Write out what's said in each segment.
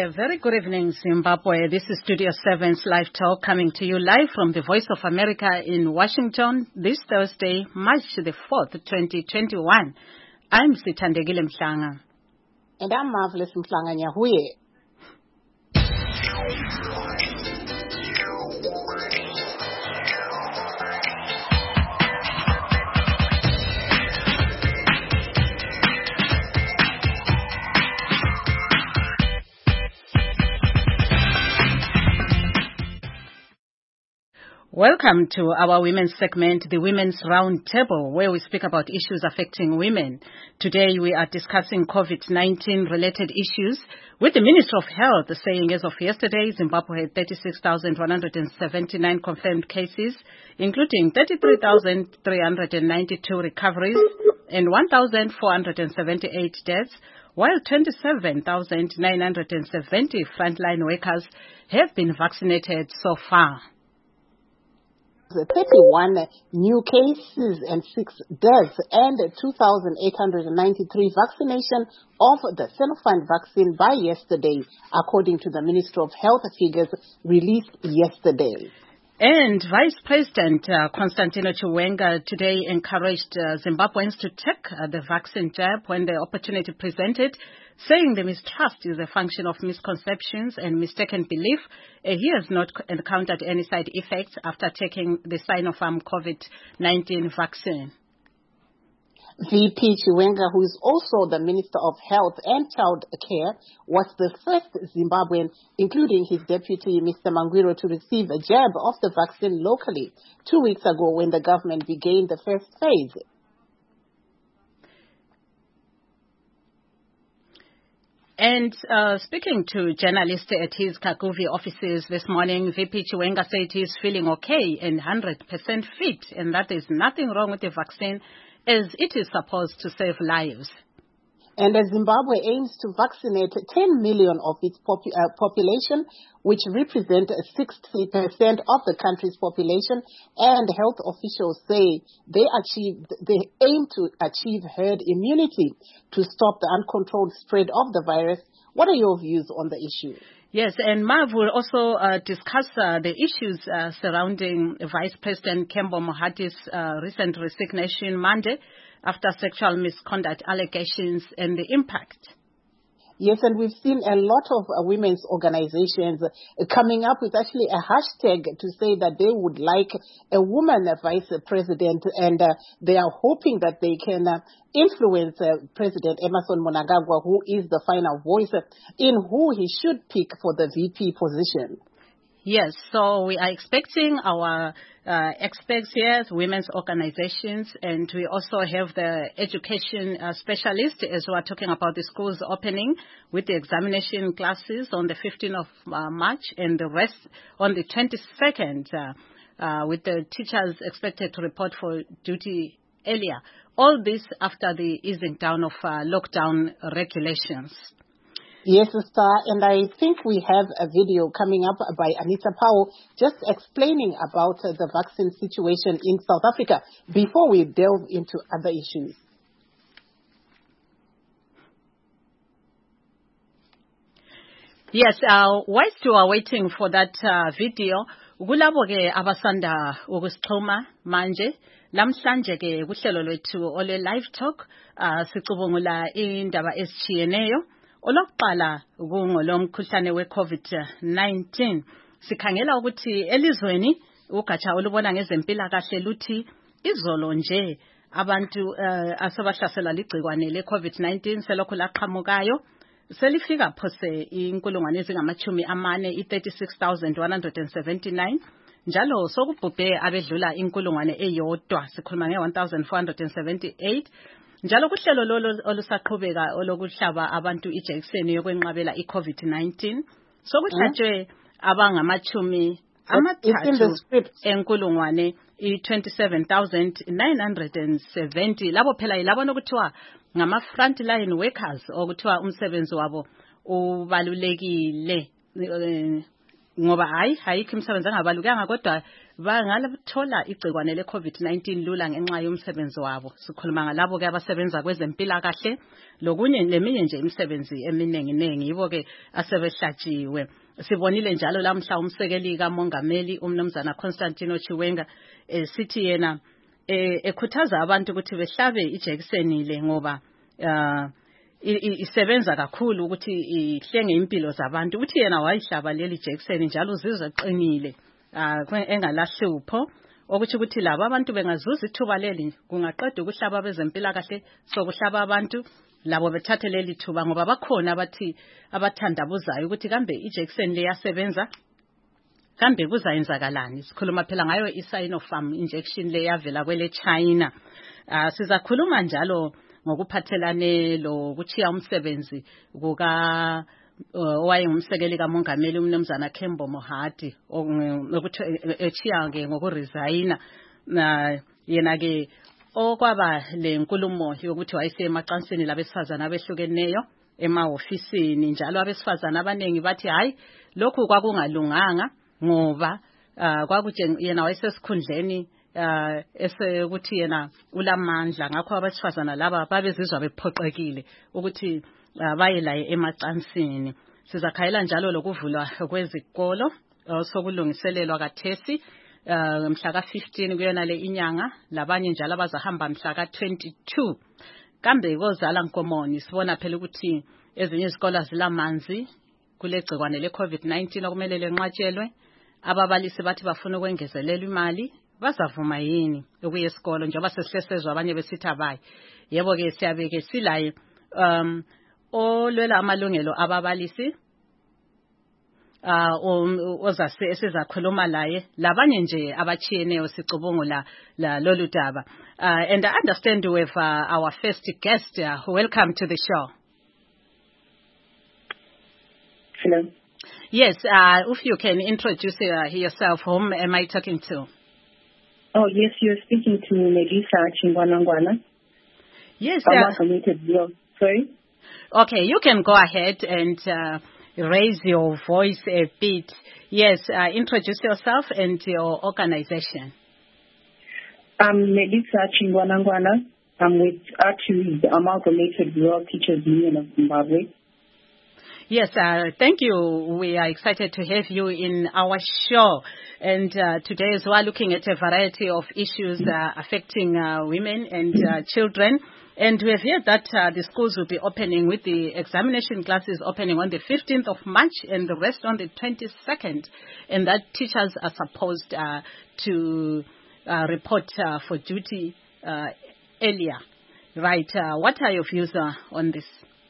A very good evening, Zimbabwe. This is Studio 7's Live Talk coming to you live from the Voice of America in Washington this Thursday, March the 4th, 2021. I'm Sithandegile Mhlanga. And I'm Marvelous Mhlanga Nyahuye. Welcome to our women's segment, the Women's Roundtable, where we speak about issues affecting women. Today we are discussing COVID-19 related issues, with the Minister of Health saying as of yesterday, Zimbabwe had 36,179 confirmed cases, including 33,392 recoveries and 1,478 deaths, while 27,970 frontline workers have been vaccinated so far. 31 new cases and 6 deaths and 2,893 vaccination of the Sinopharm vaccine by yesterday, according to the Ministry of Health figures released yesterday. And Vice President Constantino Chiwenga today encouraged Zimbabweans to take the vaccine jab when the opportunity presented, saying the mistrust is a function of misconceptions and mistaken belief. He has not encountered any side effects after taking the Sinopharm COVID-19 vaccine. VP Chiwenga, who is also the Minister of Health and Child Care, was the first Zimbabwean, including his deputy, Mr. Mangwiro, to receive a jab of the vaccine locally 2 weeks ago when the government began the first phase. And speaking to journalists at his Kaguvi offices this morning, VP Chiwenga said he is feeling okay and 100% fit, and that there's nothing wrong with the vaccine, as it is supposed to save lives. And as Zimbabwe aims to vaccinate 10 million of its population, which represent 60% of the country's population, and health officials say they aim to achieve herd immunity to stop the uncontrolled spread of the virus. What are your views on the issue? Yes, and Marv will also discuss the issues surrounding Vice President Kembo Mohati's recent resignation Monday after sexual misconduct allegations and the impact. Yes, and we've seen a lot of women's organizations coming up with actually a hashtag to say that they would like a woman vice president, and they are hoping that they can influence President Emmerson Mnangagwa, who is the final voice, in who he should pick for the VP position. Yes, so we are expecting our experts here, women's organizations, and we also have the education specialist as we are talking about the schools opening with the examination classes on the 15th of March and the rest on the 22nd with the teachers expected to report for duty earlier. All this after the easing down of lockdown regulations. Yes, Star, and I think we have a video coming up by Anita Powell just explaining about the vaccine situation in South Africa before we delve into other issues. Yes, whilst you are waiting for that video, kulabo ke abasanda ukusixhuma manje lamhlanje ke kuhlelo lwethu ole live talk sicubungula indaba ezitshiyeneyo. Olokuqala kungolomkhuhlane we-COVID-19. Sikhangela ukuthi elizweni ugatsha olubona ngezempilakahle luthi izolo nje abantu asebahlasela ligcikwane le-COVID-19 selokhu laqhamukayo selifika phose inkulungwane ezingamachumi 36,179 njalo sokubhubhe abedlula inkulungwane eyodwa sikhuluma nge-1,478. Njalo kuhlelo lolo olusaqhubeka olokuhlaba abantu ijekiseni yokwenqabela iCovid-19 sokuhlatshwe abangamachumi amathathu enkulungwane 27,970 labo phela yilabo nokuthiwa ngama frontline workers okuthiwa umsebenzi wabo ubalulekile ngoba hayikho imisebenzi engabalulekanga kodwa bangathola igcikwane le-COVID-19 lula ngenxa yomsebenzi wabo. Sikhuluma ngalabo ke abasebenza kwezempilakahle lokunye leminye nje imisebenzi eminingi yibo ke asebehlatshiwe. Sibonile njalo lamhla umsekeli kaMongameli umnumzana Constantino Chiwenga sithi yena ekhuthaza abantu ukuthi behlabe ijekiseni le ngoba isebenza kakhulu ukuthi ihlenge impilo zabantu. Uthi yena wayihlaba leli jekiseni njalo uzizwa eqinile engalahlupho, okuthi ukuthi labo abantu bengazuza ithuba leli kungaqeda ukuhlaba bezempilakahle sokuhlaba abantu labo bethathe leli thuba ngoba bakhona abathi abathandabuzayo ukuthi kambe ijekiseni leyasebenza kambe kuzayenzakalani. Sikhuluma phela ngayo i-Sinopharm injection le yavela kwele China. Sizakhuluma njalo ngokuphathelane lokuchiya umsebenzi kuka owayengumsekeli kaMongameli umnumzana Kembo Mohadi ukuthi echiya ke ngokuresigna yena ke okwaba lenkulumo yokuthi wayese emacansini labesifazana abehlukeneyo emahofisini njalo abesifazana abanengi bathi hayi lokhu kwakungalunganga ngoba yena wayesesikhundleni esekuthi yena ulamandla ngakho abesifazana laba babezizwa bephoqekile ukuthi baye laye emacansini. Sizakhayela njalo lokuvulwa kwezikolo sokulungiselelwa kathesi mhla ka-15 kuyona le inyanga labanye njalo abazahamba mhla ka-22. Kambe kozala Nkomoni sibona phela ukuthi ezinye izikolo zilamanzi kule gcikwane le-COVID-19 okumele lenqatshelwe. Ababalisi bathi bafuna ukwengezelelwa imali, bazavuma yini ukuya esikolo njengoba sesihlesezwe abanye besithi abayi? Yebo ke siyabeke silaye olwela amalungelo ababalisi ozase esizakhuluma laye labanye nje abachiyeneyo sicubungula lolu daba. And I understand we have our first guest. Welcome to the show. Hello. Yes, if you can introduce yourself, whom am I talking to? Oh, yes, you're speaking to Melissa Chingwanangwana. Yes. Sorry? Okay, you can go ahead and raise your voice a bit. Yes, introduce yourself and your organization. I'm Melissa Chingwanangwana. I'm with ATU, the Amalgamated Rural Teachers Union of Zimbabwe. Yes, thank you. We are excited to have you in our show. And today as well, looking at a variety of issues affecting women and children. And we have heard that the schools will be opening with the examination classes opening on the 15th of March and the rest on the 22nd. And that teachers are supposed to report for duty earlier. Right. What are your views on this?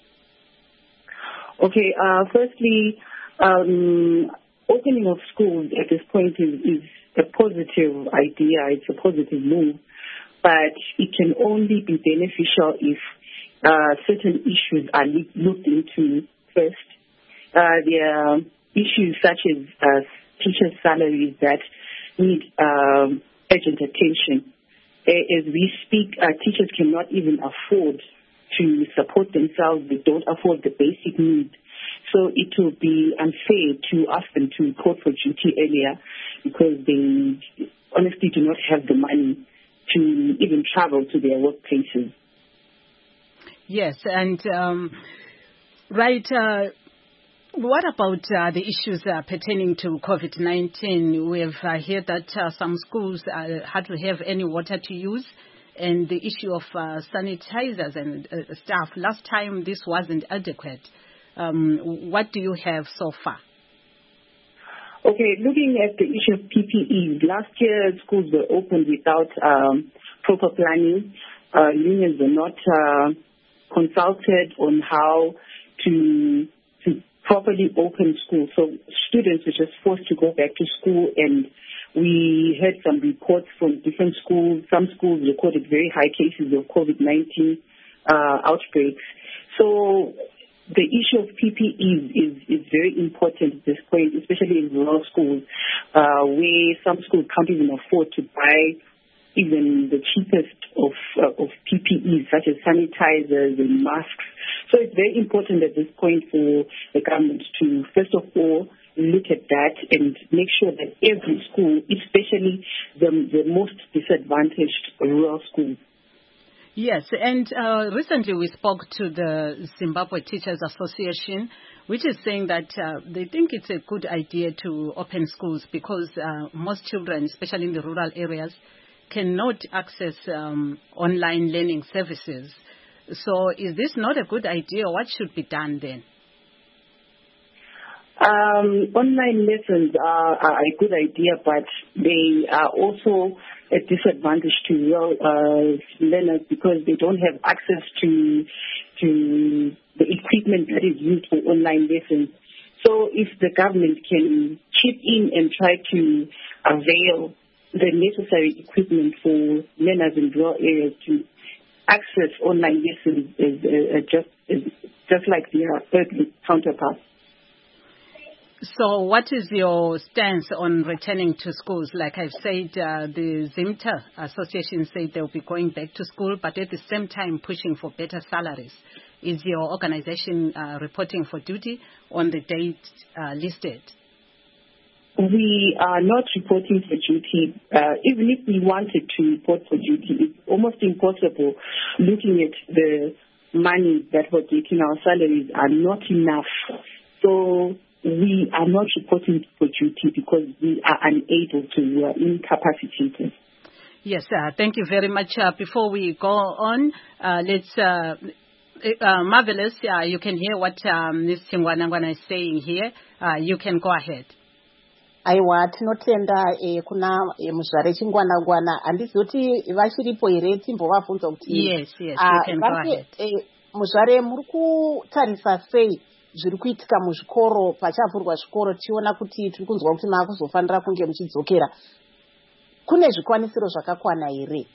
Okay. Firstly, opening of schools at this point is a positive idea. It's a positive move. But it can only be beneficial if certain issues are looked into first. There are issues such as teachers' salaries that need urgent attention. As we speak, teachers cannot even afford to support themselves. They don't afford the basic needs. So it will be unfair to ask them to report for duty earlier because they honestly do not have the money to even travel to their workplaces. Yes, and right. What about the issues pertaining to COVID-19? We have heard that some schools had to have any water to use, and the issue of sanitizers and stuff. Last time this wasn't adequate. What do you have so far? Okay, looking at the issue of PPEs, last year schools were opened without proper planning. Unions were not consulted on how to properly open schools. So students were just forced to go back to school, and we heard some reports from different schools. Some schools recorded very high cases of COVID-19 outbreaks. So the issue of PPEs is very important at this point, especially in rural schools, where some schools can't even afford to buy even the cheapest of PPEs, such as sanitizers and masks. So it's very important at this point for the government to, first of all, look at that and make sure that every school, especially the most disadvantaged rural schools. Yes, and recently we spoke to the Zimbabwe Teachers Association, which is saying that they think it's a good idea to open schools because most children, especially in the rural areas, cannot access online learning services. So is this not a good idea? What should be done then? Online lessons are a good idea, but they are also a disadvantage to rural learners because they don't have access to the equipment that is used for online lessons. So if the government can chip in and try to avail the necessary equipment for learners in rural areas to access online lessons just like their earthly counterparts. So what is your stance on returning to schools? Like I've said, the ZIMTA Association said they'll be going back to school, but at the same time pushing for better salaries. Is your organization reporting for duty on the date listed? We are not reporting for duty. Even if we wanted to report for duty, it's almost impossible looking at the money that we're getting. Our salaries are not enough. So we are not reporting for duty because we are unable to, we are incapacitated. Yes, thank you very much. Before we go on, Marvelous, you can hear what Ms. Chingwanangwana is saying here. You can go ahead. Aiwa tinotenda kuna muzvare Chingwanangwana handizoti vachiripo here timbovabvunza kuti yes you can go ahead. Muzvare muri kutarisa sei zviri kuitika muzvikoro pachavhurwa zvikoro tichiona kuti tiri kunzwa kuti maakuzofanira kunge muchidzokera, kune zvikwanisiro zvakakwana here?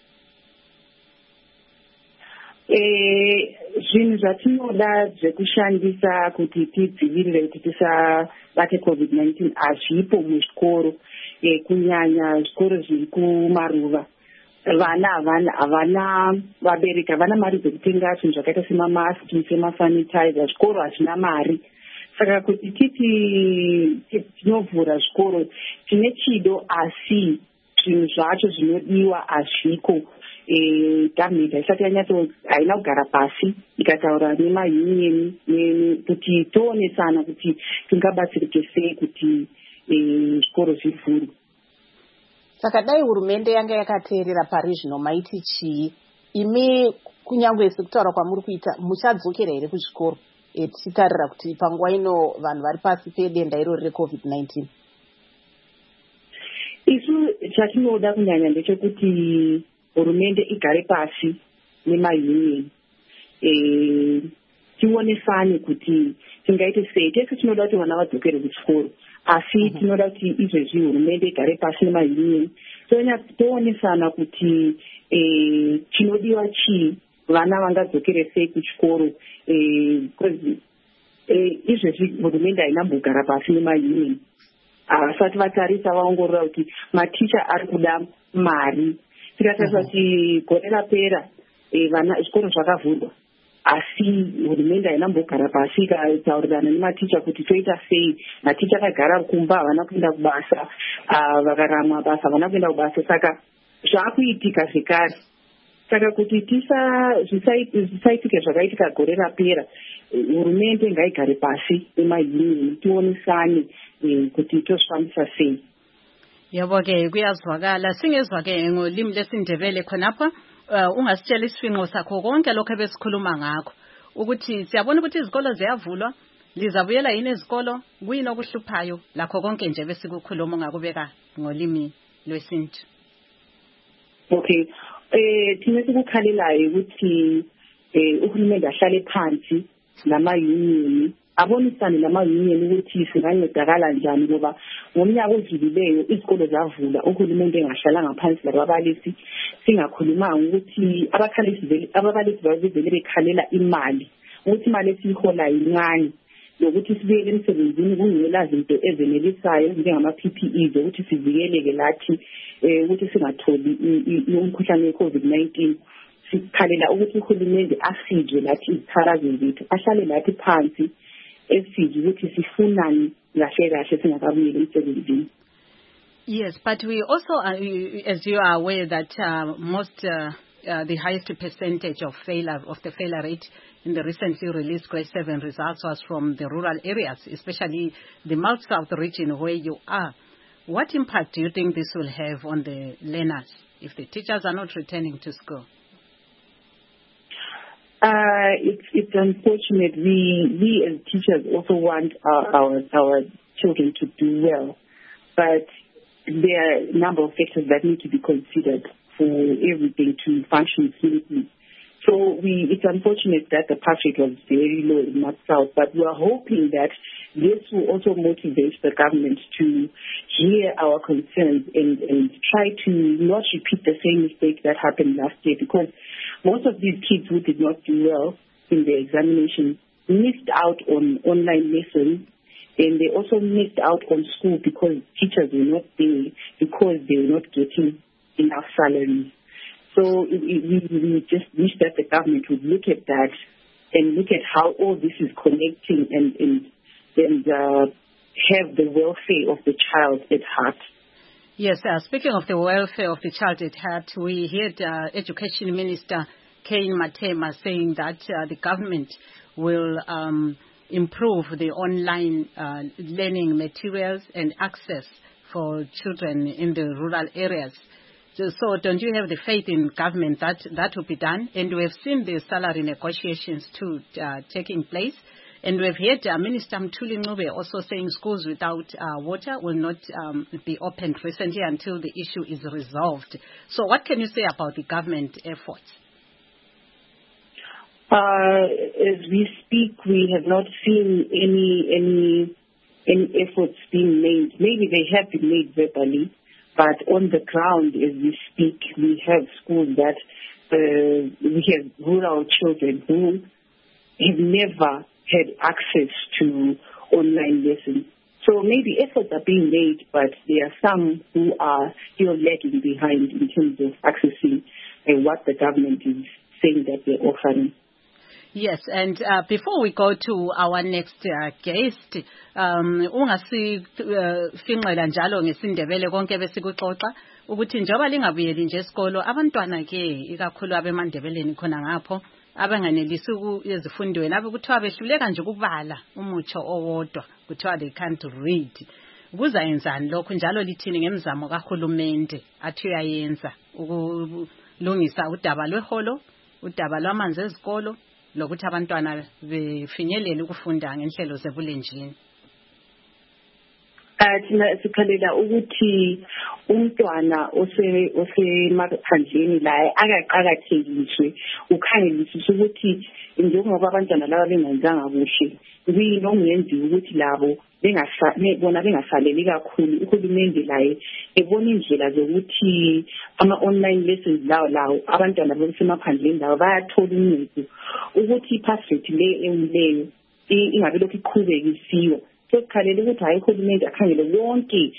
Zvinhu zvatinoda zvekushandisa kuti tidzivirire kuti tisabate COVID-19 hazvipo muzvikoro, kunyanya zvikoro zviri kumaruva. Vana havana vabereki havana mari dzekutenga zvinhu zvakaita semamaski, semasanitizer. Zvikoro hazvina mari. Saka kuti titi tinovhura zvikoro tine chido asi zvinhu zvacho zvinodiwa hazviko. Government haisati haina kugara pasi ikataura nemayunion kuti toonesana kuti tingabatsirike sei kuti zvikoro zvivhurwe. Saka dai hurumende yanga yakateerera pari zvino maiti chii? Imi kunyangwe sekutaura kwamuri kuita muchadzokera here kuzvikoro tichitarira kuti panguva ino vanhu vari pasi pedenda irori reCovid-19? Isu chatinoda kunyanya ndechekuti hurumende igare pasi nemayunion tionesane kuti tingaite sei. Tese tinoda kuti vana vadzokere kuchikoro asi tinoda kuti izvezvi hurumende igare pasi nemayunion toonesana kuti chinodiwa chii, vana vangadzokere sei kuchikoro. Izvezvi hurumende hainambogara pasi nemayunion, vasati vatarisa vaongorora kuti maticha ari kuda mari. Tikatarisa kuti gore rapera zvikoro zvakavhurwa asi hurumende hainambogara pasi ikataurirana nematicha kuti toita sei. Maticha akagara kumba havana kuenda kubasa, vakaramwa basa havana kuenda kubasa. Saka zvaakuitika zvekare. Saka kuti zvisaitike zvakaitika gore rapera, hurumende ngaigare pasi nemayunion tionesane kuti tozvifambisa sei. Yebo ke kuyazwakala, singezwa ke ngolimi lesindebele khonapha. Ungasitshela isifinqo sakho konke lokho ebesikhuluma ngakho ukuthi siyabona ukuthi izikolo ziyavulwa, lizabuyela yini izikolo, kuyini okuhluphayo lakho konke nje besikukhuluma ngakubeka ngolimi lwesintu. Okay, thina sikukhalelayo ukuthi uhulumende ahlale phansi nama-union, abonisane nama-union ukuthi singancedakala njani, ngoba ngomnyaka odlulileyo izikolo zavula uhulumende engahlala ngaphansi lababalisi singakhulumanga ukuthi ababalisi babevele bekhalela imali ukuthi imali esiyiholayo incane nokuthi sibuyele emsebenzini kungela zinto ezenelisayo njengama-PPEs ukuthi sivikeleke lathi ukuthi singatholi umkhuhlane we-COVID-19. Sikhalela ukuthi uhulumende asizwe lathi izithakazelo zethu, ahlale lathi phansi esizwe ukuthi sifunani Yes, but we also, as you are aware, that the highest percentage of the failure rate in the recently released grade 7 results was from the rural areas, especially the South region where you are. What impact do you think this will have on the learners if the teachers are not returning to school? It's unfortunate. We as teachers also want our children to do well, but there are a number of factors that need to be considered for everything to function smoothly. So it's unfortunate that the pass rate was very low in North South, but we are hoping that this will also motivate the government to hear our concerns and try to not repeat the same mistake that happened last year, because most of these kids who did not do well in the examination missed out on online lessons, and they also missed out on school because teachers were not there because they were not getting enough salaries. So we just wish that the government would look at that and look at how all this is connecting and have the welfare of the child at heart. Yes, speaking of the welfare of the child at heart, we heard Education Minister Cain Matema saying that the government will improve the online learning materials and access for children in the rural areas. So don't you have the faith in government that will be done? And we have seen the salary negotiations too taking place. And we've heard Minister Mthuli Ncube also saying schools without water will not be opened recently until the issue is resolved. So what can you say about the government efforts? As we speak, we have not seen any efforts being made. Maybe they have been made verbally, but on the ground, as we speak, we have schools that we have rural children who have never had access to online lessons. So maybe efforts are being made, but there are some who are still lagging behind in terms of accessing what the government is saying that they're offering. Yes, and before we go to our next guest, ungasifinqela njalo ngesindebele konke besikuxoxa ukuthi njoba lingabuyeli nje esikolo abantwana ke ikakhulu abemandebeleni khona ngapho abanganelisi ezifundweni abe kuthiwa behluleka nje ukubala umutsho owodwa kuthiwa they can't read. Kuzayenzani lokho njalo lithini ngemizamo kahulumende athi uyayenza ukulungisa udaba lweholo, udaba lwamanzi ezikolo lokuthi abantwana befinyelele ukufunda ngenhlelo zebulenjini? Thina sikhalela ukuthi umntwana osemaphandleni la akaqakathekiswe ukhangelisisa ukuthi njengoba abantwana laba bengenzanga kuhle kuyini okungenziwa ukuthi labo bona bengasaleli kakhulu. Uhulumende laye ebona indlela zokuthi ama-online lessons lawo abantwana basemaphandleni lawo bayathola uncedo ukuthi i-pass rate le ewuleyo ingabe lokhu iqhubekisiwa. Sekukhalela ukuthi hayi uhulumende akhangele wonke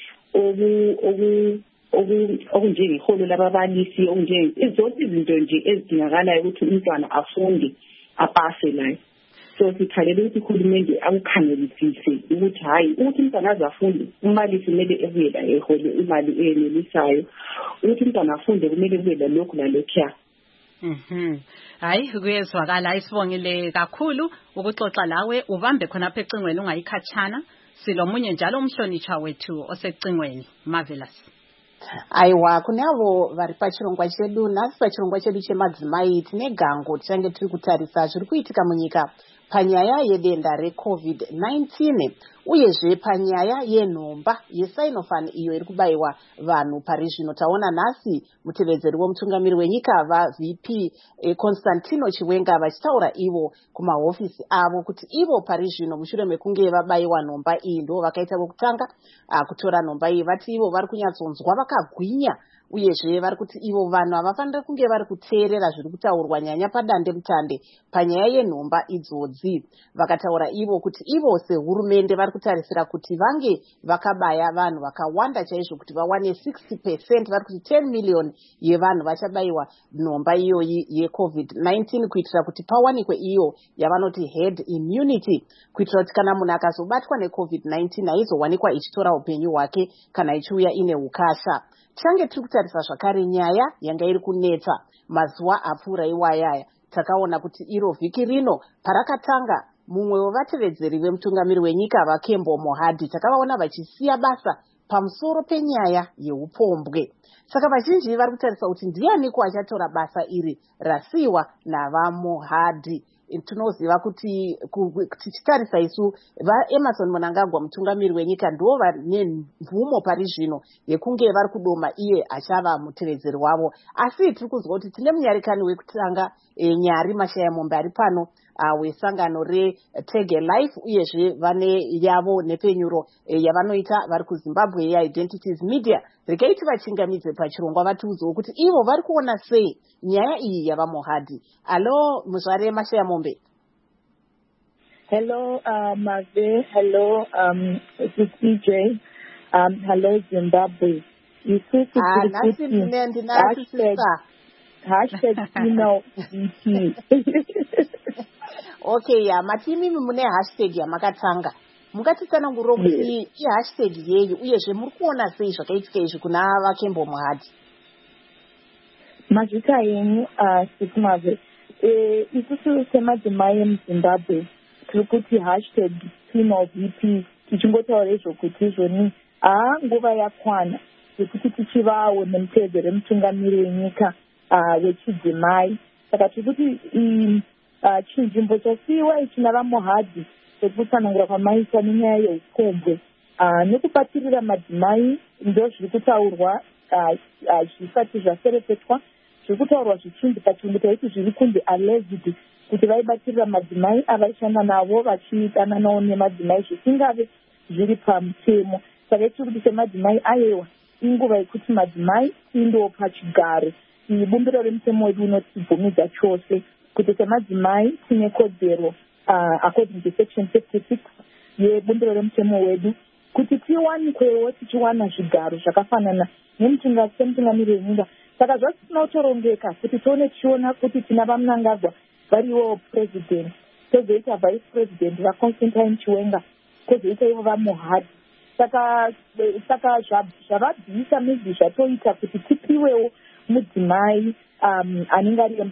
okunjengeholo lababalisi zonke izinto nje ezidingakalayo ukuthi umntwana afunde apase layo. So sikhalela ukuthi uhulumende akukhangelisise ukuthi hayi ukuthi umntwana azafunde umbalisi kumele ebuye la ehole imali enelisayo ukuthi umntwana afunde kumele kube lalokhu lalokhuya. Hayi kuyezwakala. Isibongile kakhulu ukuxoxa lawe, ubambe khonapha ecingweni ungayikhatshana. Silomunye njalo umhlonitshwa wethu osecingweni. Marvelous. Aiwa kunavo vari pachirongwa chedu nhasi pachirongwa chedu chemadzimai tine gango tichange tiri kutarisa zviri kuitika munyika panyaya yedenda reCOVID-19 uyezve panyaya yenhomba yeSinopharm iyo iri kubayiwa vanhu pari zvino. Taona nhasi mutevedzeri womutungamiri wenyika vaVP Constantino Chiwenga vachitaura ivo kumahofisi avo kuti ivo pari zvino mushure mekunge vabayiwa nhomba iyi ndo vakaita vokutanga kutora nhomba iyi. Vati ivo vari kunyatsonzwa vakagwinya uyezve vari kuti ivo vanhu havafanira kunge vari kuteerera zviri kutaurwa nyanya padande mutande panyaya yenhomba idzodzi. Vakataura ivo kuti ivo sehurumende vari kutarisira kuti vange vakabaya vanhu vakawanda chaizvo kuti vawane 60%, vari kuti 10 million yevanhu vachabayiwa nhomba iyoyi yeCovid-19 kuitira kuti pawanikwe iyo yavanoti herd immunity, kuitira kuti kana munhu akazobatwa neCovid-19 haizowanikwa ichitora upenyu hwake kana ichiuya ine ukasha. Tichange tiri kutarisa zvakare nyaya yanga iri kunetsa mazuva apfuura iwayaya. Takaona kuti iro vhiki rino parakatanga mumwe wevatevedzeri vemutungamiri wenyika vaKembo Mohadi takavaona vachisiya basa pamusoro penyaya yeupombwe. Saka vazhinji vari kutarisa kuti ndianiko achatora basa iri rasiyiwa navaMohadi. Tinoziva kuti tichitarisa isu vaEmmerson Mnangagwa mutungamiri wenyika ndo vane mvumo pari zvino yekunge vari kudoma iye achava mutevedzeri wavo. Asi tiri kuzwa kuti tine munyarikani wekutanga Nyari Mashaya Mombe ari pano wesangano reTege Life, uyezve vane yavo nepenyuro yavanoita vari kuZimbabwe yeIdentities Media. Regai tivachingamidze pachirongwa vatiudzewo kuti ivo vari kuona sei nyaya iyi yavaMohadi. Alo muzvare Mashaya Mombe. Hello Mave, hello CJ, hello Zimbabwe. You see hashtag #FemaleVP. Okay, ya matimi mune hashtag yamakatanga. Mungatitsanangurira kuti hashtag yeyu uyezve muri kuona sei zvakaitika izvi kuna vaKembo Mohadi. Mazita yenyu Sikumave. Isusu semadzimai emuZimbabwe tiri kuti hashtag #FemaleVP tichingotaura izvokuti izvoni nguva yakwana yekuti tichivawo nemutevedzeri wemutungamiri wenyika wechidzimai. Saka tiri kuti chinzvimbo chasiyiwa ichina vaMohadi sekutsanangura kwamaita nenyaya yeupombwe nekubatirira madzimai ndo zviri kutaurwa zvisati zvaserepetwa, zviri kutaurwa zvichinzi pachirungu taiti zviri kunzi alleged kuti vaibatirira madzimai avaishanda navo vachidananawo nemadzimai zvisingave zviri pamutemo. Saka tiri kuti semadzimai ayewa inguva yekuti madzimai tiindowo pachigaro. Bumbiro remutemo wedu unotibvumidza chose kuti semadzimai tine kodzero according to section 56 yebumbiro remutemo wedu kuti tiwanikwewo tichiwana zvigaro zvakafanana nemutungamiri wenyika. Saka zvasina kutorongeka kuti tione tichiona kuti tina vaMnangagwa variwo president, kozoita vice president vaConstantine Chiwenga, kozoita ivo vaMohadi. Saka zvavabvisa mizvi zvatoita kuti tipiwewo mudzimai anenge ari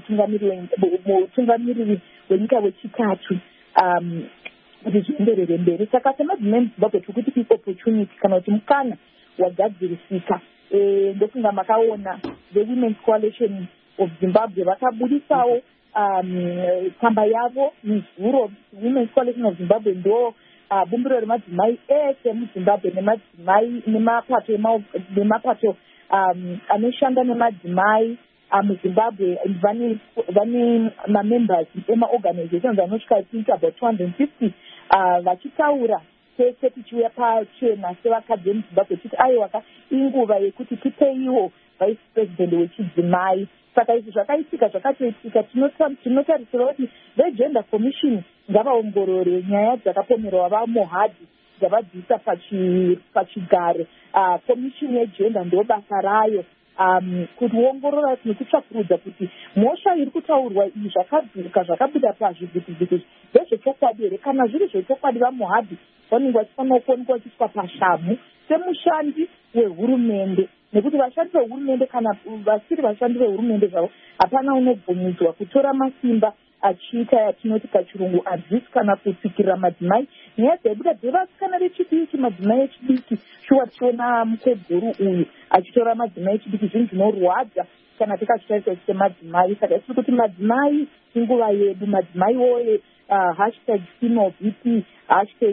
mutungamiri wenyika wechitatu kuti zvienderere mberi. Saka semadzimai muZimbabwe tiri kuti opportunity kana kuti mukana wagadzirisika. Ndofunga makaona the Women's Coalition of Zimbabwe vakabudisawo tsamba yavo muzuro. Women's Coalition of Zimbabwe ndo bumbiro remadzimai ese muZimbabwe nemadzimai nemapato anoshanda nemadzimai muZimbabwe vane mamembers emaorganizations anosvika think about 250 vachitaura tese tichiuya pachena sevakadzi vemuZimbabwe kuti aiwaka inguva yekuti tipeiwo vice president wechidzimai. Saka izvi zvakaitika zvakatoitika tinotarisira kuti vegender commission ngavaongorore nyaya dzakapomerwa vaMohadi dzavabvisa pachigaro. Commission yegender ndo basa rayo kuongorora nekutsvakurudza kuti mhosva iri kutaurwa iyi zvakadzuka zvakabuda pazvivhitivhiti ndezvechokwadi here. Kana zviri zvechokwadi vaMohadi vanenge vachifanira kuonekwa vachiiswa pashamu semushandi wehurumende, nekuti vashandi vehurumende kana vasiri vashandi vehurumende zvavo hapana unobvumidzwa kutora masimba achiita yatinoti pachirungu abuse kana kutsikirira madzimai. Nyaya dzaibuda dzevasikana vechidiki, madzimai echidiki, shuwa tichiona mukeguru uyu achitora madzimai echidiki, zvinhu zvinorwadza kana tikazvitarisa semadzimai. Saka tiri kuti madzimai inguva yedu, madzimai woye hashtag #FemaleVP hashtag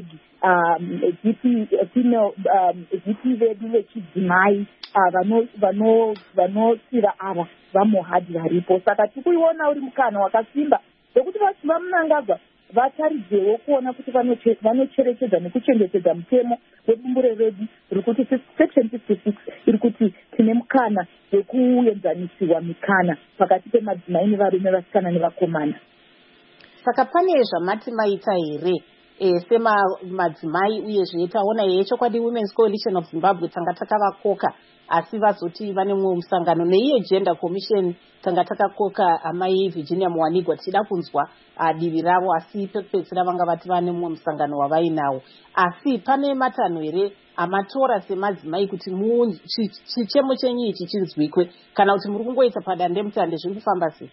VP vedu vechidzimai vanosira ava vaMohadi varipo. Saka tiri kuiona uri mukana wakasimba zvokuti vaMnangagwa vataridzewo kuona kuti vanocherechedza nekuchengetedza mutemo webumbure redu riri kuti section 56 iri kuti tine mukana wekuenzanisiwa mikana pakati pemadzimai nevarume, vasikana nevakomana. Saka pane zvamati maita here semadzimai uyezve taona yechokwadi Women's Coalition of Zimbabwe tanga takavakoka asi vazoti vane mumwe musangano neiye Gender Commission tanga takakoka amai Virginia Muwanigwa tichida kunzwa divi ravo, asi pekupedzisira vanga vati vane mumwe musangano wavainawo. Asi pane matanho here amatora semadzimai kuti chichemo chenyu ichi chinzwikwe kana kuti muri kungoita padandemutande zviri kufamba sei?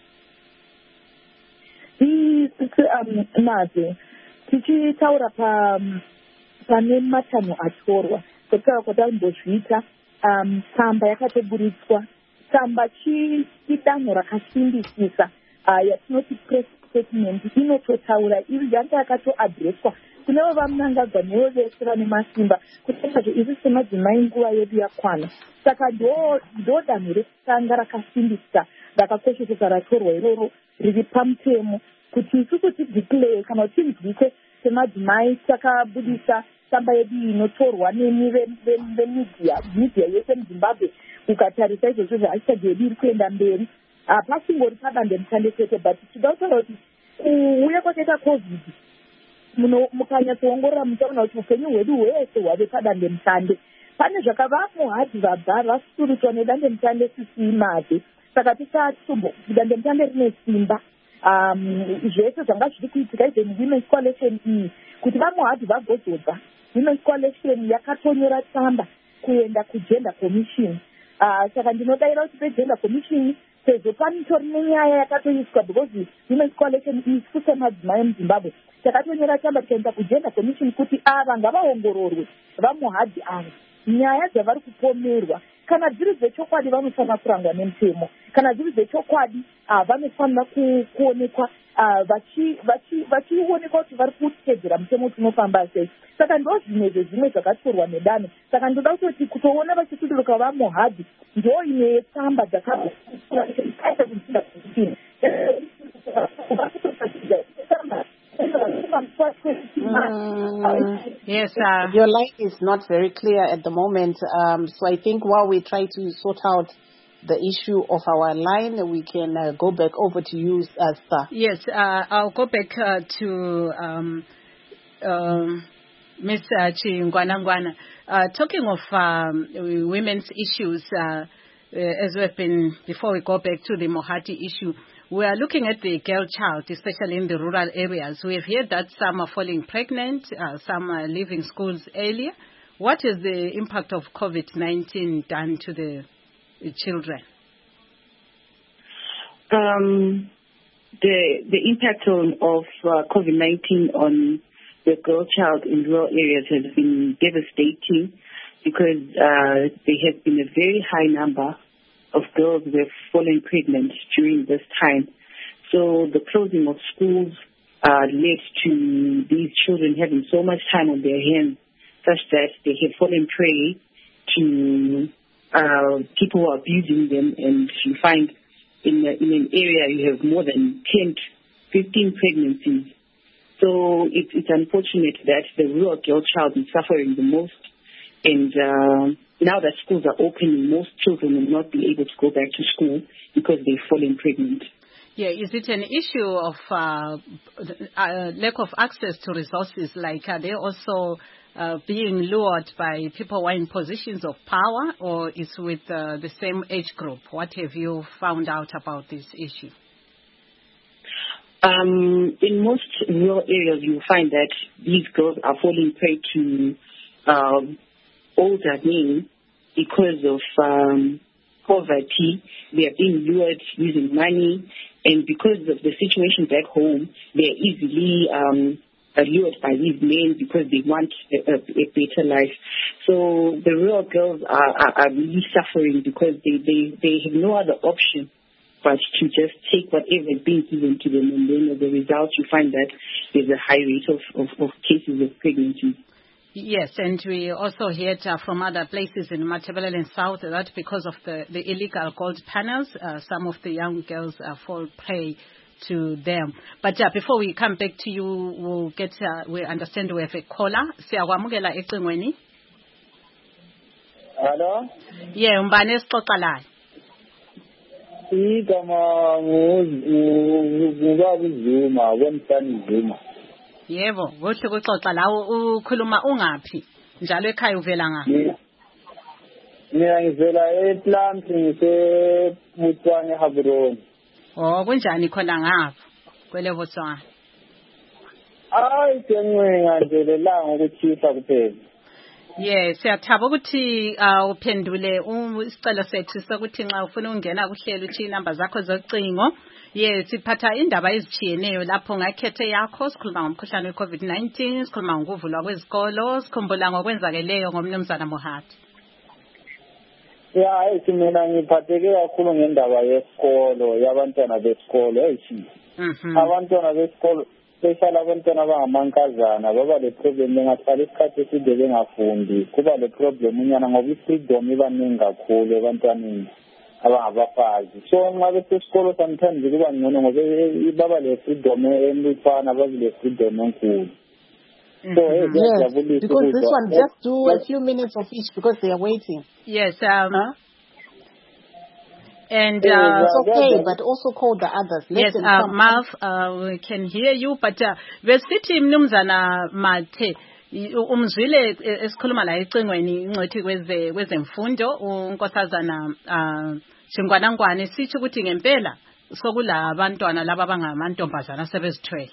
Naze tichitaura pane matanho atorwa kutaura kwatambozviita tsamba yakatoburitswa. Tsamba chidanho rakasimbisisa yatinoti press statement inototaura iri yanga yakatoadreswa kunevo vamunangagwa nevo vese vane masimba kutengazve isi semadzimai nguva yedu yakwana. Saka ndo danho rekutanga rakasimbisa rakakoshesesa ratorwa iroro riri pamutemo kuti isusu tideclare kana kuti tinzwike semadzimai takabudisa tsamba yedu inotorwa nemi vemedia yese muZimbabwe. Ukatarisa izvozvo zvehashtag yedu iri kuenda mberi pasingori padandemutande chete, but tida kutaura kuti kuuya kwakaita COVID mukanyatsoongorora muchaona kuti upenyu hwedu hwese hwave padandemutande. Pane zvakavamo hadhi vabva vasurutswa nedandemutande sisiimazve. Saka tisatitombo dandemutande rine simba. Zvese zvanga zviri kuitika izveni Women's Coalition iyi kuti vamwe hadhi vagozodza. Women's Coalition yakatonyora tsamba kuenda kuGender Commission. Saka ndinodayira kuti peGender Commission sezvo panitori nenyaya yakatoiswa because Women's Coalition isu semadzimai emuZimbabwe takatonyora tsamba tikaenda kuGender Commission kuti ava ngavaongororwe vamwe hadhi ava nyaya dzavari kupomerwa. Kana dziri dzechokwadi vanofanira kurangwa nemutemo, kana dziri dzechokwadi vanofanira kuonekwa vachionekwa kuti vari kutedzera mutemo tinofamba sei. Saka ndo zvimwe zvakatorwa nedanho. Saka ndoda kutoti kutoona vachisuduruka vamohadhi ndo ine tsamba dzakaita kuti Yes, your line is not very clear at the moment. So I think while we try to sort out the issue of our line, we can go back over to you, sir. Yes, I'll go back to Ms. Chingwanangwana. Talking of women's issues, as we've been, before we go back to the Mohati issue, we are looking at the girl child, especially in the rural areas. We have heard that some are falling pregnant, some are leaving schools earlier. What is the impact of COVID-19 done to the children? The impact of COVID-19 on the girl child in rural areas has been devastating because there has been a very high number of girls who have fallen pregnant during this time. So the closing of schools led to these children having so much time on their hands such that they have fallen prey to people who are abusing them, and you find in an area you have more than 10 to 15 pregnancies. So it's unfortunate that the rural girl child is suffering the most, and now that schools are opening, most children will not be able to go back to school because they've fallen pregnant. Yeah, is it an issue of lack of access to resources? Like, are they also being lured by people who are in positions of power, or is with the same age group? What have you found out about this issue? In most rural areas, you find that these girls are falling prey to older men because of poverty. They are being lured using money, and because of the situation back home, they are easily lured by these men because they want a better life. So the rural girls are really suffering because they have no other option but to just take whatever is being given to them, and then as a result you find that there's a high rate of cases of pregnancy. Yes, and we also heard from other places in Matabeleland South that because of the illegal gold panels, some of the young girls fall prey to them. But before we come back to you, we understand we have a caller. Siyakwamukela ecingweni. Hello? Yeah, umbane sixoxa la. Igama ngubaba Zuma, wemsani Zuma. Yebo, kuhle kuxoxa lawo ukhuluma ungaphi? Njalo ekhaya uvela ngaphi? Mina ngivela ePlant ngiseBotswana eHabroni. Oh, kunjani khona ngapha? Kwele Botswana. Hayi sencenga nje lelanga ukuthisa kuphela. Yes, siyathaba ukuthi uphendule isicelo sethu sokuthi nxa ufuna ungena kuhlelo uthi inamba zakho zocingo. Yes, siphatha indaba ezichiyeneyo lapho ngakhethe yakho sikhuluma ngomkhuhlane weCovid-19, sikhuluma ngokuvulwa kwezikolo, sikhumbula ngokwenzakeleyo ngomnumzana Mohathi. Ya, mina ngiphatheke kakhulu ngendaba yesikolo, yabantwana besikolo, abantwana besikolo especially abantwana abangamankazana baba le problem bengahlala isikhathi eside bengafundi, kuba le problem unyana ngoba i-freedom ibaningi kakhulu ebantwaneni abangabafazi. So nxa besesikolo sometimes kuba ngcono ngoba baba le freedom emlutshwana, baba le freedom enkulu. So yes, because this one just do a few minutes of each because they are waiting. Yes, and it's okay, but also call the others. Yes, Marv, we can hear you, but besithi mnumzana Mathe umzwile esikhuluma la ecingweni ingcwethi kwezemfundo unkosazana Shingwanangwane sithi ukuthi ngempela sokula abantwana laba abangamantombazana sebezithwele.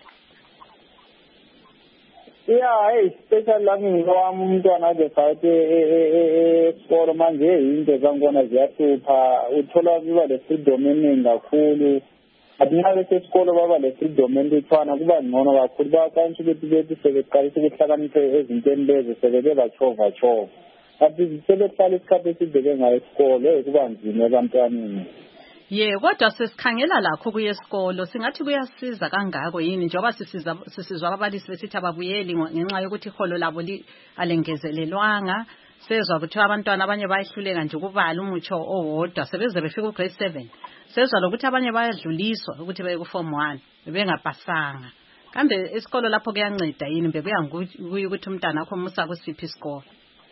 Yeah, especially lami ngowami umntwana adefayite esikolo manje into zangona ziyahlupha, uthola kuba le freedom eningi kakhulu. Nxa besesikolo baba le freedom entwana kuba ngcono kakhulu, bayakwanisa ukuthi bethi sebeqalisa ukuhlakanipha ezintweni lezo sebeke bachova. Kanti sebehlala isikhathi eside bengayi esikolo kuba nzima ebantwaneni. Kodwa sesikhangela lakho kuye esikolo singathi kuyasiza kangako yini njengoba sisizwa ababalisi besithi ababuyeli ngenxa yokuthi iholo labo alengezelelwanga. Sezwa ukuthi abantwana abanye bayihluleka nje ukubala umutsho owodwa sebeze befika ku grade 7. Sezwa lokuthi abanye bayadluliswa ukuthi baye ku form 1 bengapasanga. Kambe esikolo lapho kuyanceda yini bekuya ukuthi umntana akho musa kusiphi isikolo?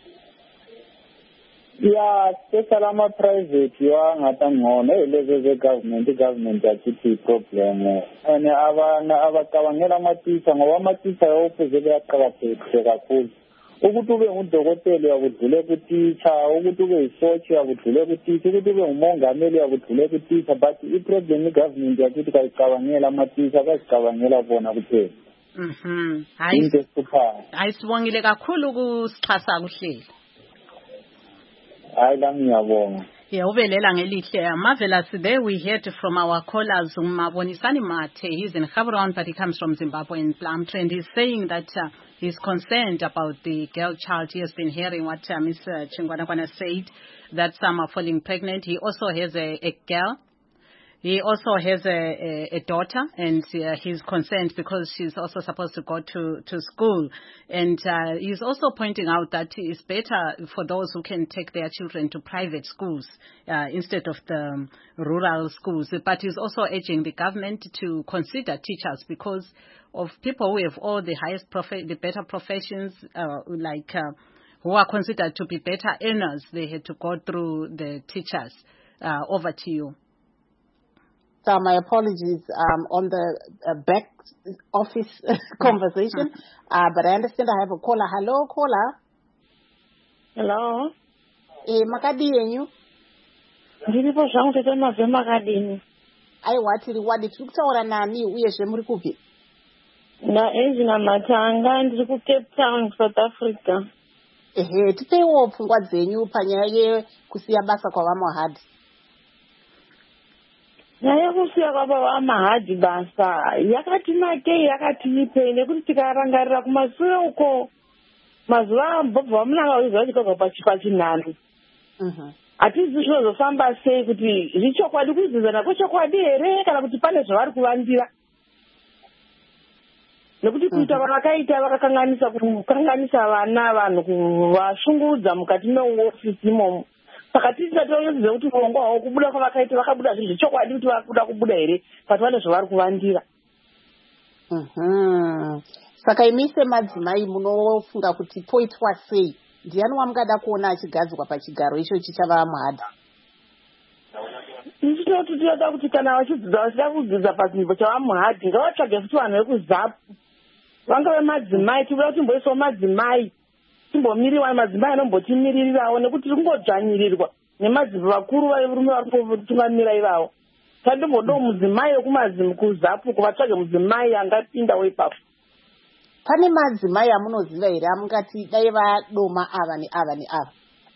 Yeah, especially ama-private ngata ngcono lezo ze-government akithi problem. And abacabangela ama-teacher ngoba ama-teacher yokuze beyaqakathekile kakhulu. Ukuthi ube ngudokotela uyakudlule ku-teacher, ukuthi ube yisotsha uyakudlule ku-teacher, ukuthi ube ngumongameli uyakudlule ku-teacher, but i-problem i-government yakithi kayicabangela ama-teacher, kayicabangela bona kuphela. Hayi sibongile kakhulu kusixhasa kuhleli. Yeah, ubelela ngelihle. Marvelous. There we heard from our callers, Mabonisani Mate. He's in Gaborone, but he comes from Zimbabwe in Plumtree. He's saying that he's concerned about the girl child. He has been hearing what Ms. Chingwanangwane said, that some are falling pregnant. He also has a girl. He also has a daughter, and he's concerned because she's also supposed to go to school. And he's also pointing out that it's better for those who can take their children to private schools instead of the rural schools. But he's also urging the government to consider teachers because of people who have all the highest the better professions, who are considered to be better earners. They had to go through the teachers. Over to you. So my apologies on the back office conversation, but I understand I have a caller. Hello, caller. Hello. Makadi yenyu? Ndilipo zvangu tetemazve makadini. Wadi tikutaura nani uyezve muri kupi? Angela Matanga, ndiri ku Cape Town, South Africa. Tipeiwo pfungwa dzenyu panyaya yekusiya basa kwavaMahadi. Nyaya kusiya kwavaMahadi basa yakatinakei, yakatipei nekuti tikarangarira kumashure uko mazuva mbobva vamunanga vachikabva pachinhano. Hatizi zvinozofamba sei kuti zvichokwadi kudzidzana kwechokwadi here kana kuti pane zvavari kuvandira. Nekuti kuita vakaita vakakanganisa vana vanhu kuvashungudza mukati meofisi imomo saka tisatoziva kuti murongo hwavo kubuda kwavakaita vakabuda zvinhu zvechokwadi kuti vakuda kubuda here but vane zvavari kuvandira. Saka imi semadzimai munofunga kuti poitwa sei? Ndiani wamungada kuona achigadzwa pachigaro icho chichava muhadha? Ndinoti tinoda kuti kana vachidzidza vachida kudzidza pachinzvimbo chava muhadhi ngavatsvage futi vanhu vekuZAPU vangave madzimai. Tinoda kuti timboisawo madzimai, timbomiriwa madzimai anombotimirirawo, nekuti tingodzvanyirirwa nemadzimai vakuru varume vari kutungamira ivavo. Tandimbodawo mudzimai kuZAPU kuvatsvage mudzimai angapindawo ipapo. Pane madzimai amunoziva here amungati dai vadoma ava neava neava?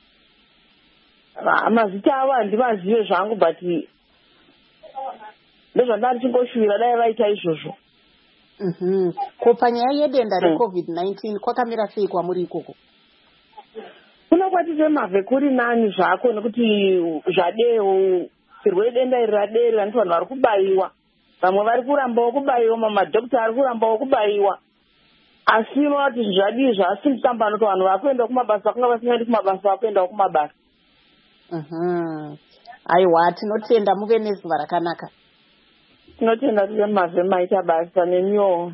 Mazita avo handimazive zvangu but ndozvandari chingoshuvira dai vaita izvozvo. Ko panyaya yedenda reCovid-19 kwakamira sei kwamuri ikoko? Kunokwatise mavhekuri nani zvako nekuti zvadewo sirwe denda iri raderi vantu vanhu vari kubayiwa, vamwe vari kurambawo kubayiwa, mamadhokita ari kurambawo kubayiwa, asi unoti zvadii zvasimbisambano kuti vanhu vakuenda kumabasa kunga vasingaendi kumabasa vakuendawo kumabasa. Aiwa, tinotenda muve nezuva rakanaka. Tinotenda tive mavhe maita basa nemiwo.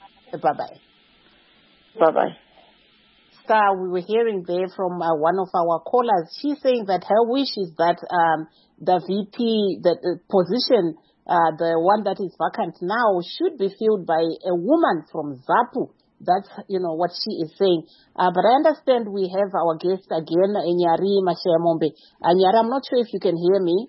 Bye-bye. Star, we were hearing there from one of our callers. She's saying that her wish is that the VP, the position, the one that is vacant now, should be filled by a woman from ZAPU. That's, what she is saying. But I understand we have our guest again, Nyari Mashayamombe. Nyari, I'm not sure if you can hear me.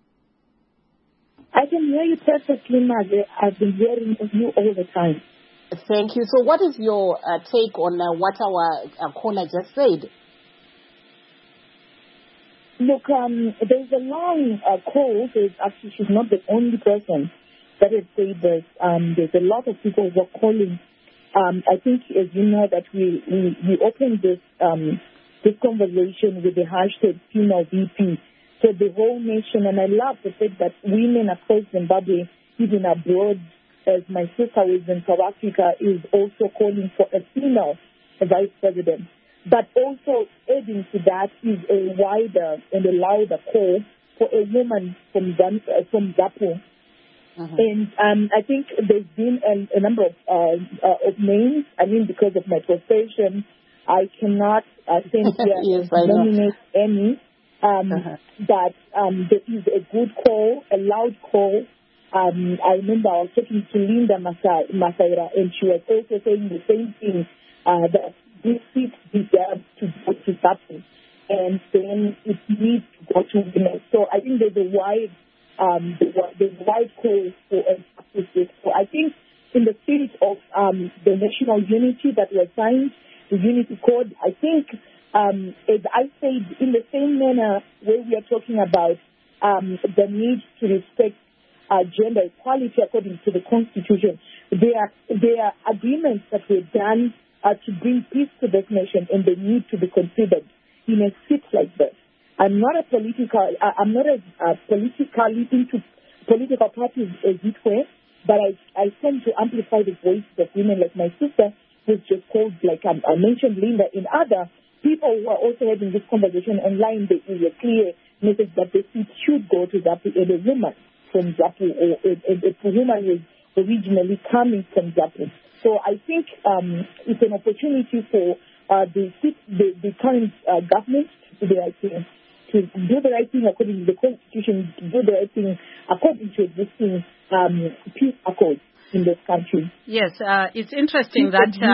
I can hear you perfectly, Maze. I've been hearing you all the time. Thank you. So what is your take on what our caller just said? Look, there's a long call. Actually, she's not the only person that has said this. There's a lot of people who are calling. I think, as you know, that we opened this conversation with the hashtag female VP. So the whole nation, and I love the fact that women across Zimbabwe, even abroad, as my sister who is in South Africa, is also calling for a female vice president. But also adding to that is a wider and a louder call for a woman from ZAPU. And I think there's been a number of names. I mean, because of my profession, I cannot nominate any. But there is a good call, a loud call. I remember I was talking to Linda Masaira, and she was also saying the same thing, that this seat deserves to go to ZAPU, and then it needs to go to women. So I think there's a wide call for a ZAPU. So I think in the spirit of the national unity that was signed, the unity code, I think, as I said, in the same manner where we are talking about the need to respect gender equality according to the Constitution, there are agreements that were done to bring peace to this nation, and they need to be considered in a seat like this. I'm not politically into political parties as it were, but I tend to amplify the voice of women like my sister, who's just called, like I mentioned, Linda, and other people who are also having this conversation online. There is a clear message that the seat should go to ZAPU, and a woman from ZAPU, or a woman who is originally coming from ZAPU. So I think it's an opportunity for the current government to do the right thing, to do the right thing according to the Constitution, to do the right thing according to existing peace accords in this country. Yes, it's interesting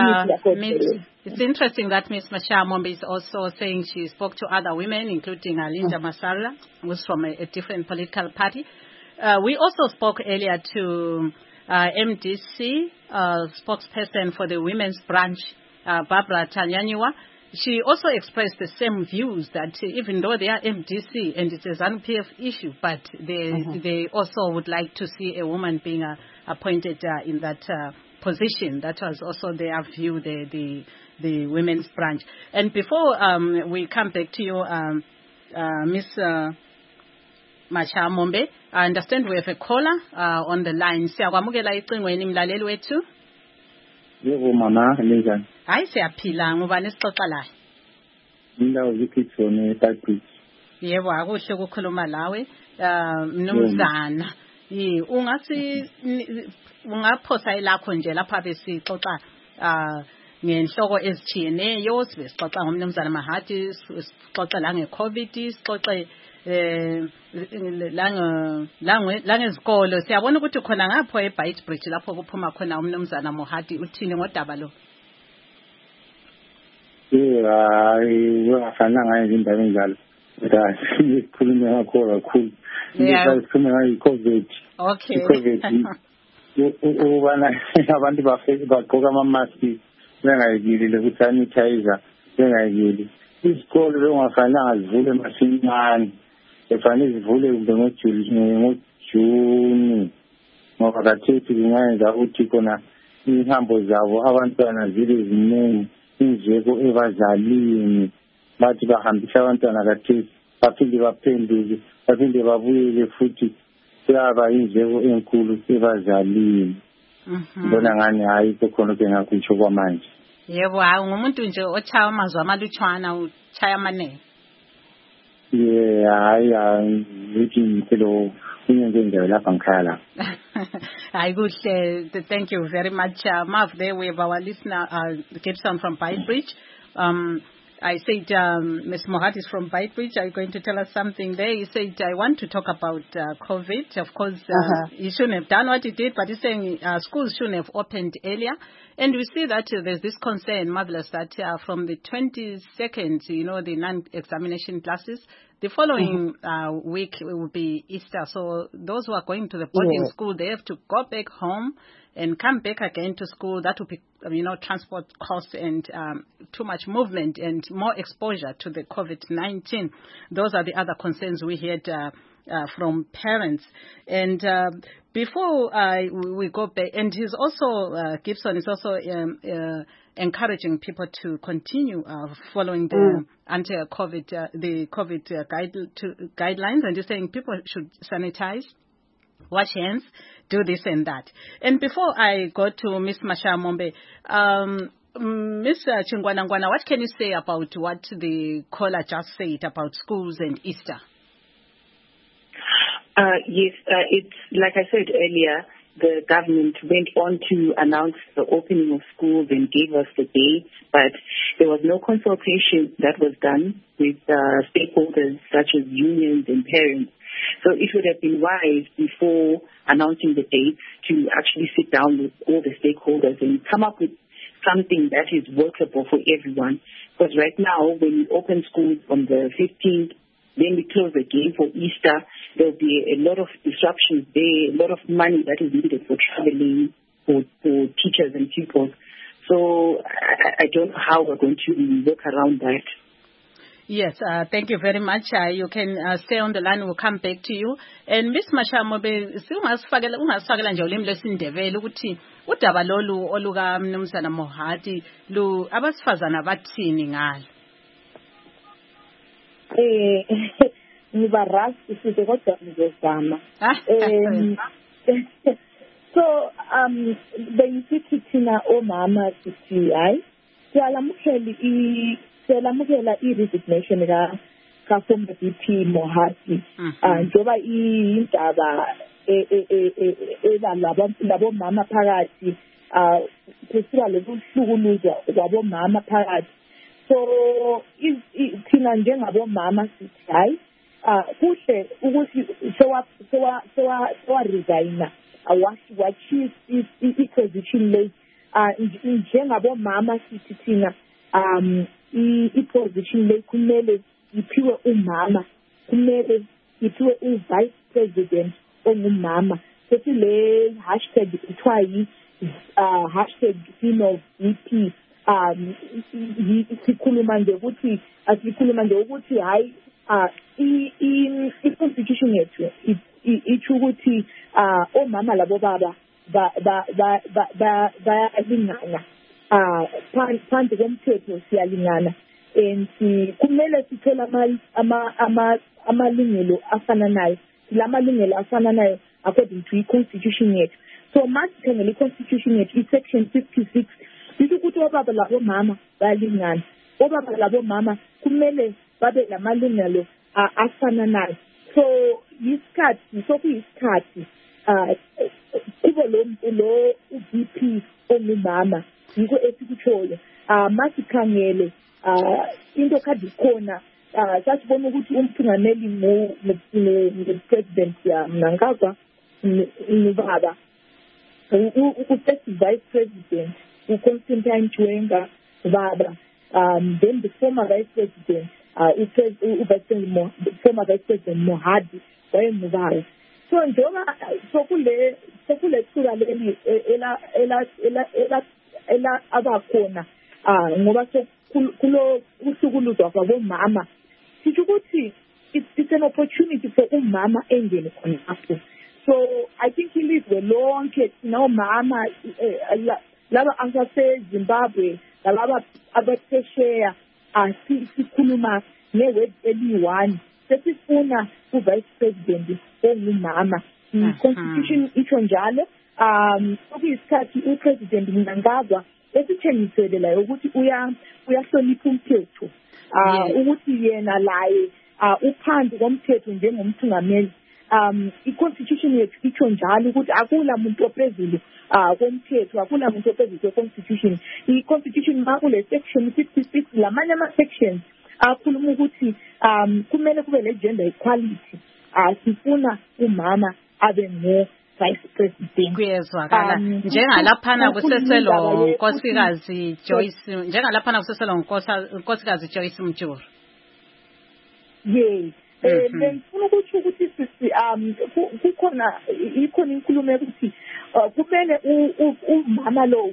that Ms. Mashayamombe is also saying she spoke to other women, including Linda Masaira, who's from a different political party. We also spoke earlier to MDC, spokesperson for the women's branch, Barbara Tanyanywa. She also expressed the same views that even though they are MDC and it's a ZANU-PF issue, but they also would like to see a woman being appointed in that position. That was also their view, the women's branch. And before we come back to you, Ms. Mashayamombe, I understand we have a caller on the line. Siyakwamukela icingweni mlaleli wethu. Yebo mama, njani? Hayi siyaphila, ngubani sixoxa la? Mina uZikithone eTagris. Yebo akuhle ukukhuluma lawe mnumzana. Ungasi ungaphosa ilakho nje lapha besixoxa ngenhloko ezithiyeneyo sixoxa ngomnumzana Mahadi sixoxa la ngeCovid sixoxe la ngezikolo siyabona ukuthi khona ngapho eBeitbridge lapho kuphuma khona umnumzana Mahadi uthini ngodaba lo. Uyafananga izindaba enjalo. Sikhuluma kakhulu. Sikhuluma ngeCovid. Okay. COVID. Ubana abantu bagqoka ama-mask bengayekile ukusanitizer bengayekile. Isikole bengafananga zivule masinyane. Kufanele zivule ngoJuni. Ngoba kathethi kungayenza ukuthi khona ihambo zabo abantwana zibe ziningi indleko ebazalini bathi bahambisa abantwana kathethi baphinde baphenduke baphinde babuyele futhi kuyaba indleko enkulu ebazalini. Mbona ngani hayi khona bengakutsho kwamanje. Yebo hayi ngumuntu nje ochaya amazwi amalutshwana uchaya amanene. Hayi ngithi impilo kunyenze lapha ngikhaya la. Hayi kuhle, thank you very much. Marv, there we have our listener Gibson from Beitbridge. I said, Ms. Mohad is from Beitbridge. Are you going to tell us something there? He said, I want to talk about COVID. Of course, he shouldn't have done what he did, but he's saying schools shouldn't have opened earlier. And we see that there's this concern, Marvelous, that from the 22nd, the non-examination classes, the following week will be Easter. So those who are going to the boarding school, they have to go back home and come back again to school. That will be, transport costs and too much movement and more exposure to the COVID-19. Those are the other concerns we had from parents. And before we go back, and he's also, Gibson is also encouraging people to continue following the anti-COVID, the COVID guidelines, and he's saying people should sanitize, wash hands, do this and that. And before I go to Ms. Masha Mombe, Ms. Chingwanangwana, what can you say about what the caller just said about schools and Easter? Yes, it's like I said earlier, the government went on to announce the opening of schools and gave us the dates, but there was no consultation that was done with stakeholders such as unions and parents. So it would have been wise before announcing the dates to actually sit down with all the stakeholders and come up with something that is workable for everyone. Because right now, when we open schools on the 15th, then we close again for Easter, there'll be a lot of disruptions there, a lot of money that is needed for traveling, for teachers and pupils. So I don't know how we're going to work around that. Yes, thank you very much. You can stay on the line. We'll come back to you. And Miss Mashamobe, ungasifakela nje ulimi lwesindebele ukuthi udaba lolu oluka mnumzana Mohadi lu abasifazana bathini ngalo. Nibaras isite kodwa ngizozama. So beyisithi thina omama sithi hayi siyalamukela i-resignation ka former VP Mohadi njoba indaba labo mama phakathi kusuka lokuhlukuluzwa kwabomama phakathi. So thina njengabomama sithi hayi kuhle ukuthi sewa resigna awachieve i-position le njengabomama sithi thina i-position le kumele iphiwe umama, kumele iphiwe u-vice president ongumama. Sethi le hashtag kuthiwa hashtag female VP. Sikhuluma nje ukuthi hayi i-constitution yethu itsho ukuthi omama labo baba bayalingana phansi komthetho siyalingana and kumele sithole amalungelo afananayo lamalungelo afananayo according to i-constitution yethu. So masithengele i-constitution yethu i-section 56 isho ukuthi obaba labo mama bayalingana, obaba labo mama kumele babe lamalungelo afana nayo. So isikhathi sokuyisikhathi kube lo uVP ongumama yiko esikutshoyo masikhangele into kade ikhona sasibona ukuthi umthungameli ngu-president Mnangagwa ubaba u-first vice president u-Constantine Chwenga baba then the former vice president former vice president Mohadi wayengubaba. So njengoba sokule thuba leli ela abakhona ngoba kulo usukuluzwa kwabomama sisho ukuthi it's an opportunity for umama engene khonapho. So I think ilizwe lonke nomama laba abaseZimbabwe laba abaphesheya sikhuluma neweb eli1 sesifuna uvice president ongumama. Constitution itsho njalo okuyisikhathi upresident Mnangagwa esithengisele la ukuthi uyahlonipha umthetho ukuthi yena laye uphansi komthetho njengomthungameli. I-constitution yethu itsho njalo ukuthi akula muntu ophezulu komthetho, akula muntu ophezulu kwe-constitution. I-constitution makule section 66 lamanye ama-sections akhuluma ukuthi kumele kube le-gender equality. Sifuna umama abe vice president. Kuyezwakala njengalaphana kuseselo nkosikazi Joyce, njengalaphana kuseselo nkosikazi Joyce Mjuru. Yes. Ngifuna ukuthi sisi kukhona inkulumo ukuthi kumele umama lo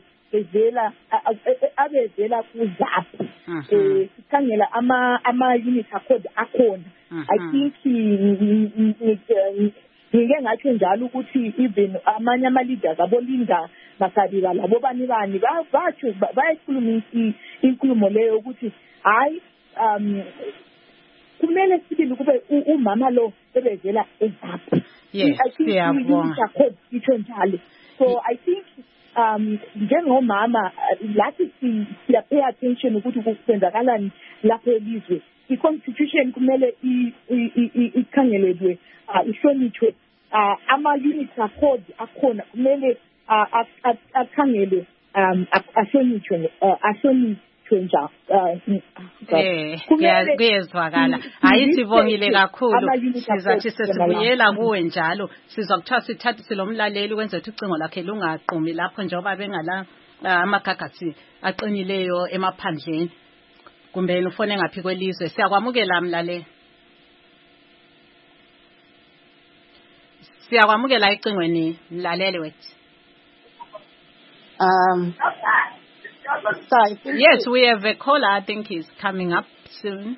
abezela kuZAPU sikhangela ama unit accord akhona. I think ngike ngathi njalo ukuthi even amanye ama-leaders abolinda Masabila labo bani bathi bayikhuluma inkulumo leyo ukuthi hayi kumele sibili kube umama lo ebezela eZAPU. Yes, siyabonga. So I think njengomama lathi siya-pay attention ukuthi kusenzakala lapho elizwe. I-constitution kumele ikhangelelwe ihlonitshwe. Ama-unit accord akhona kumele akhangelwe ahlonitshwe njalo. Kuyezwakala. Hayi sibongile kakhulu. Sizathi sesibuyela kuwe njalo. Sizwa kuthiwa sithathe silomlaleli kwenze ukuthi ucingo lakhe lungaqhumi lapho njengoba bengala amagagasi aqinileyo emaphandleni. Kumbe ufone ngaphi kwelizwe. Siyakwamukela mlaleli. Siyakwamukela icingweni mlaleli wethu. Yes, we have a caller. I think he's coming up soon.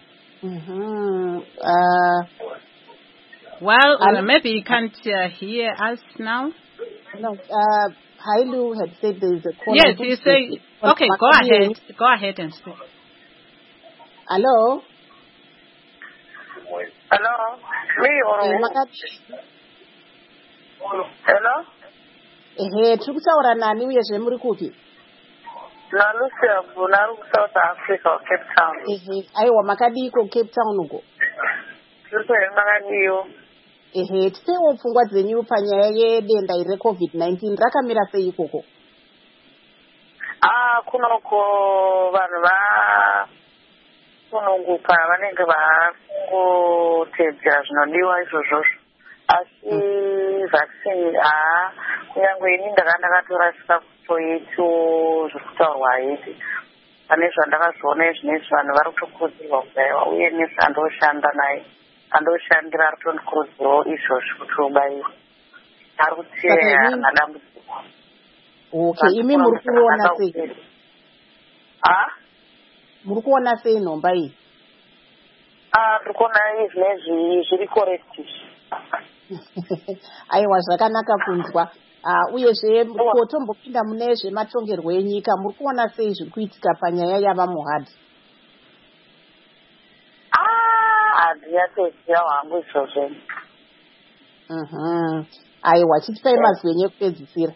Well, maybe he can't hear us now. No, Hailu had said there is a caller. Yes, you say. Okay, go ahead. Go ahead and speak. Hello. Hello. Me or hello. Tukutaura nani uyezve muri kupi? Nalusiabu naru South Africa, Cape Town. Aiwa makadiko Cape Town uko. Makadiyo. Tipewo pfungwa dzenyu panyaya yedenda reCovid-19 rakamira sei ikoko? Kunoko vanhu kunongopa vanenge vangotedzera zvinodiwa izvozvo. Asi vaccine kunyange ini ndakatora yetu zvekutaurwa idzi pane zvandakazoona zvinezvi vanhu vari kutokurudzirwa kubaiwa uye nezvandoshanda naye andoshandira ari kutondikurudzirawo izvozvo kuti ubaiwa ari kutiya madambudziko. Okay, imi muri kuona sei? Muri kuona sei nhomba iyi? Tiri kuona zvinezvi zviri correct. Aiwa zvakanaka kunzwa. Uyezve kotombopinda mune zvematongerwo enyika muri kuona sei zviri kuitika panyaya yavaMohadi? Handiyatoziva hwangu izvozvo. Aiwa chitipai mazwi enyu ekupedzisira.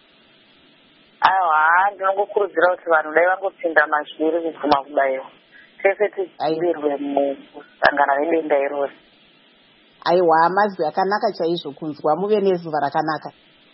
Aiwa ndinongokurudzira kuti vanhu dai vangopinda mazviri kuguma kubaiwa. tese tidzivirwe musangana nedenda irori. Aiwa, amazwi akanaka chaizvo kunzwa, muve nezuva rakanaka.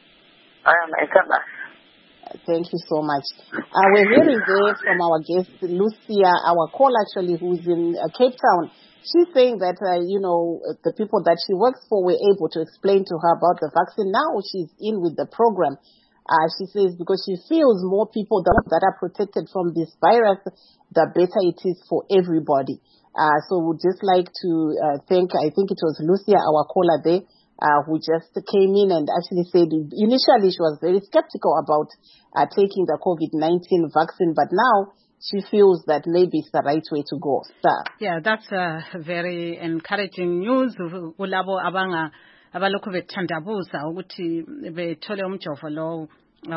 Thank you so much. We're hearing there from our guest, Lucia, our call actually, who's in Cape Town. She's saying that, the people that she works for were able to explain to her about the vaccine. Now she's in with the program. She says because she feels more people that are protected from this virus, the better it is for everybody. So we'd just like to thank, I think it was Lucia, our caller there, who just came in and actually said initially she was very skeptical about taking the COVID-19 vaccine, but now she feels that maybe it's the right way to go. Yeah, that's very encouraging news. Ulabo abalokhu bethandabuza ukuthi bethole umjovo lo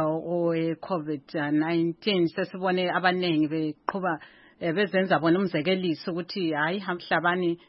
owe-COVID-19 sesibone abaningi beqhuba bezenza bona umzekeliso ukuthi hayi mhlabani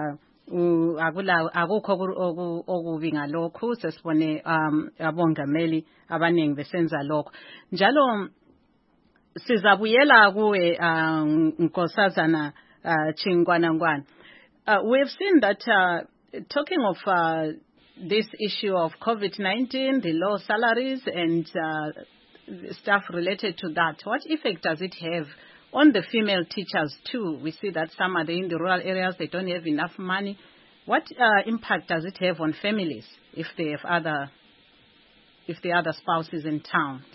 akukho okubi ngalokhu. Sesibone abongameli abaningi besenza lokho. Njalo sizabuyela kuwe Nkosazana Chingwanangwana. We've seen that talking of this issue of COVID-19, the low salaries and stuff related to that, what effect does it have on the female teachers too? We see that some are in the rural areas, they don't have enough money. What impact does it have on families if they have the other spouses in town?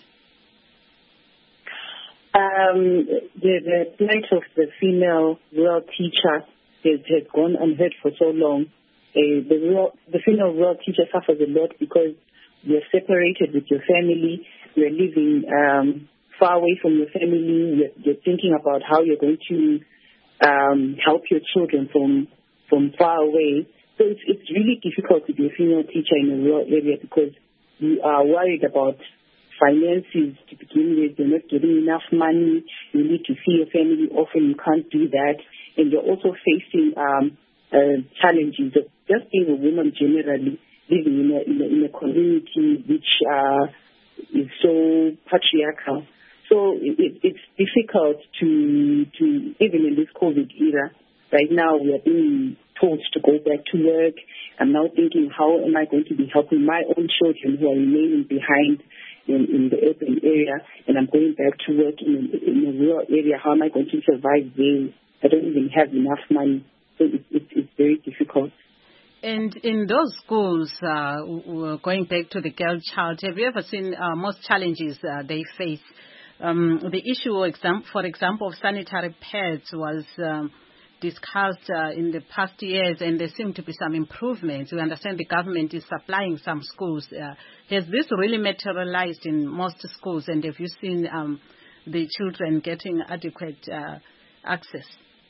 The plight of the female rural teacher has gone unheard for so long. The female rural teacher suffers a lot because you're separated with your family, you're living far away from your family, you're thinking about how you're going to help your children from far away. So it's really difficult to be a female teacher in a rural area because you are worried about finances to begin with. You're not getting enough money. You need to see your family often. You can't do that. And you're also facing challenges of just being a woman generally, living in a community which is so patriarchal. So it's difficult to even in this COVID era. Right now we are being told to go back to work. I'm now thinking, how am I going to be helping my own children who are remaining behind in the urban area, and I'm going back to work in a rural area? How am I going to survive there? I don't even have enough money. So it's very difficult. And in those schools, going back to the girl child, have you ever seen most challenges they face? The issue, for example, of sanitary pads was discussed in the past years, and there seem to be some improvements. We understand the government is supplying some schools. Has this really materialized in most schools, and have you seen the children getting adequate access?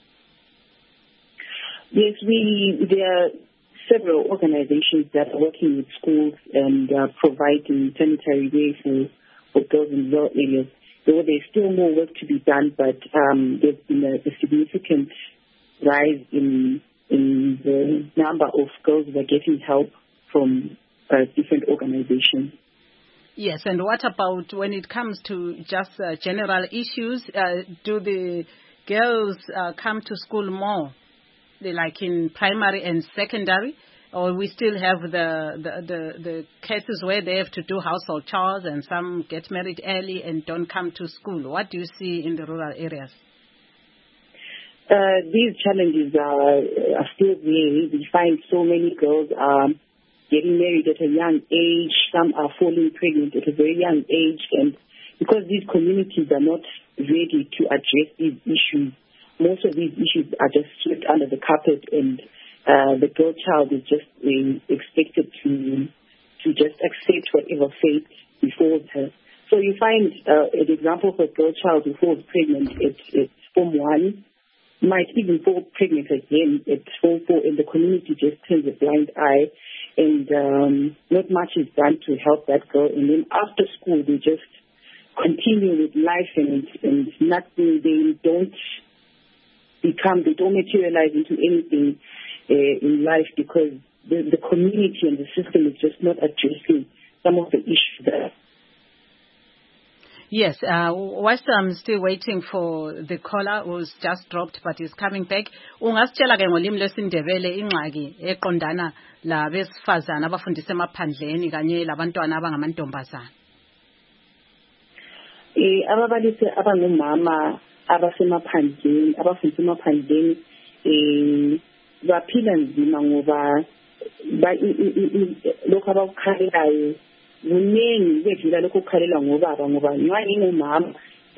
Yes, there are several organizations that are working with schools and providing sanitary wear for girls in rural areas. Though there's still more work to be done, but there's been a significant rise in the number of girls that are getting help from different organizations. Yes, and what about when it comes to just general issues? Do the girls come to school more, like in primary and secondary, or we still have the cases where they have to do household chores and some get married early and don't come to school? What do you see in the rural areas? These challenges are still there. We find so many girls getting married at a young age. Some are falling pregnant at a very young age. And because these communities are not ready to address these issues, most of these issues are just swept under the carpet, and the girl child is just expected to just accept whatever fate befalls her. So you find an example of a girl child who falls pregnant at Form 1, might even fall pregnant again at Form 4, and the community just turns a blind eye, and not much is done to help that girl. And then after school, they just continue with life, and nothing. They don't materialize into anything in life because the community and the system is just not addressing some of the issues there. Yes, whilst I'm still waiting for the caller who's just dropped but is coming back, ungasitshela ke ngolimi lwesiNdebele ingxaki eqondana labesifazana abafundisa emaphandleni kanye labantwana abangamantombazana. Ababalisi abangomama abasemaphandleni abafundisa emaphandleni baphila nzima ngoba lokho abakukhalelayo kuningi kwedlula lokho kukhalela ngobaba ngoba nxa ngingumama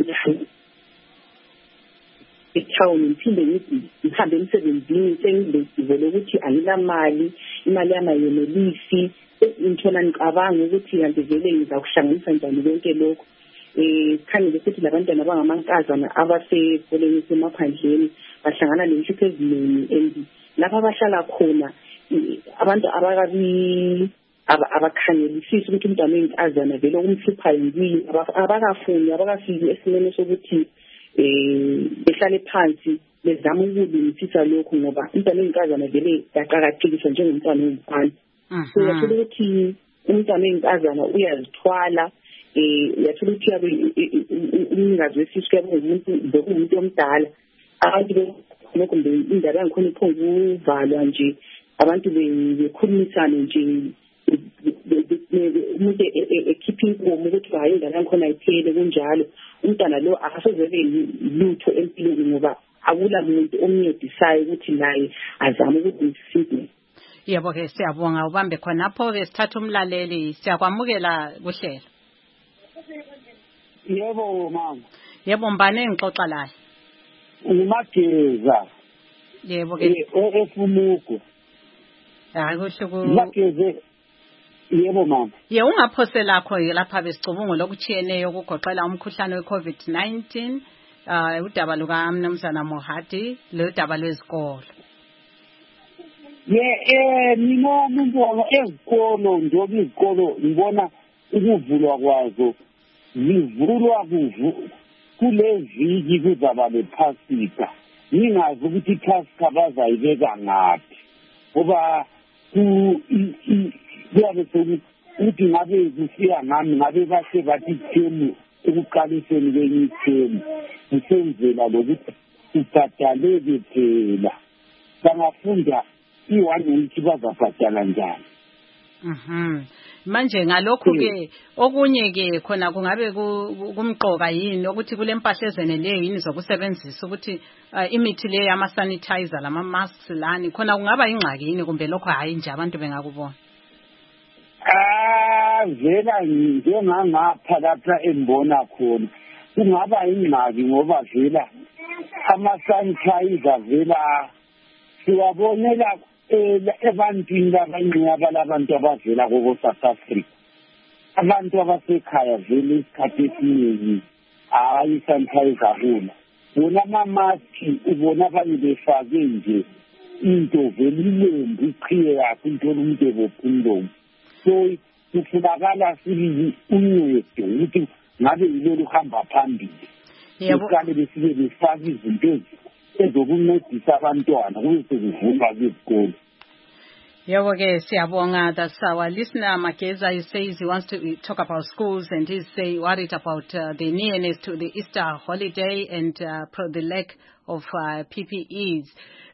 etown ngiphinde ngihambe emsebenzini sengilesivo lokuthi angilamali imali yami ayenelisi ngithola ngicabanga ukuthi kanti vele ngizakuhlanganisa njani konke lokho khangele futhi labantwana abangamankazana abasekoleni semaphandleni bahlangana nenhlupho eziningi and lapha abahlala khona abantu abakhangelisisi ukuthi umntwana oyinkazana vele okumhluphayo yini abakafiki esimeni sokuthi behlale phansi bezama ukulungisisa lokho ngoba umntwana oyinkazana vele yaqakathekiswa njengomntwana oyimfana. So yathola ukuthi umntwana oyinkazana uyazithwala uyathola ukuthi umnikazi wesisu kuyabe ngumuntu omdala abantu kumbe indaba yangikhona iphonga ukuvalwa nje abantu bekhulumisane nje umuntu ekhipha inkomo ukuthi hayi indaba yangikhona ayiphele kunjalo umntwana lo akasezebe lutho empilweni ngoba akula muntu omncedisayo ukuthi naye azame ukuthi sisize. Yebo ke siyabonga ubambe khonapho ke sithatha umlaleli siyakwamukela kuhlelo. Yebo mama. Yebo mbane ngixoxa la. Umageza. Yebo ke efumuko. Hayi kusho Mageze. Yebo mama. Ye ungaphosela lakho lapha besicubungu lokuchiyeneyo ukugoqela umkhuhlane weCovid-19 udaba luka Mnumzana Mohati lo daba lwezikolo. Mina umuntu ezikolo njengoba izikolo ngibona ukuvulwa kwazo zivulwa kule viki kuzaba lephasika ngingazi ukuthi iphasika bazayibeka ngaphi ngoba kuyabe sokuthi ngabe kufika ngami ngabe bahle bathi themu ekuqaliseni kwenye ithemu kusenzela lokuthi kubhadaleke phela bangafunda i-1 week bazabhadala njani. Manje ngalokho ke okunye ke khona kungabe kumqoka yini ukuthi kule mpahla ezeneleyo yini zokusebenzisa ukuthi imithi le yama sanitizer lama masks lani khona kungaba ingxaki yini kumbe lokho hayi nje abantu bengakubona. Vela njengangapha lapha embona khona kungaba ingxaki ngoba vela ama sanitizer vela siwabonela ebantwini abancane abantu abavela kobo South Africa abantu abasekhaya vele isikhathi esiningi hayi sanitizer kuna bona ama-mask ubona abanye befake nje into vele ilembu iqhiye yakho intona umuntu ebophe umlomo so kufunakala sibili uncedo ukuthi ngabe yilolu hamba phambili isikale besike befake izinto ezokuncedisa abantwana kube sekuvulwa kwezikolo. Yebo ke siyabonga. That's our listener Mageza. He says he wants to talk about schools and he's worried about the nearness to the Easter holiday and the lack of PPEs.